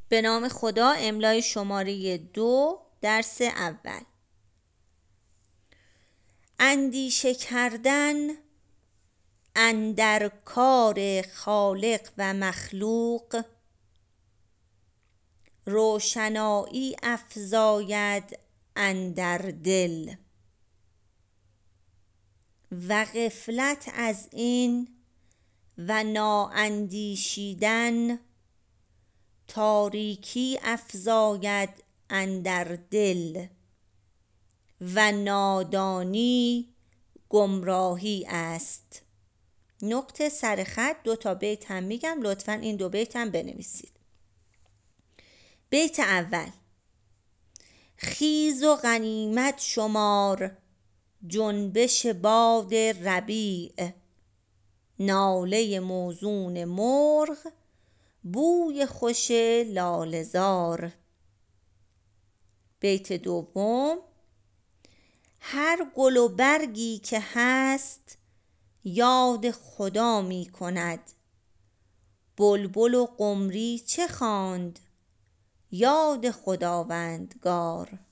به نام خدا. املای شماره 2 درس اول. اندیشه کردن اندر کار خالق و مخلوق، روشنایی افزاید اندر دل. و غفلت از این و نااندیشیدن، تاریکی افزاید اندر دل. و نادانی گمراهی است. نقطه سر خط 2 بیت هم میگم، لطفاً این 2 بیت هم بنویسید. بیت اول: خیز و غنیمت شمار جنبش باد ربیع، ناله موزون مرغ بوی خوش لاله زار. بیت دوم: هر گل و برگی که هست یاد خدا می کند، بلبل و قمری چه خواند یاد خداوندگار.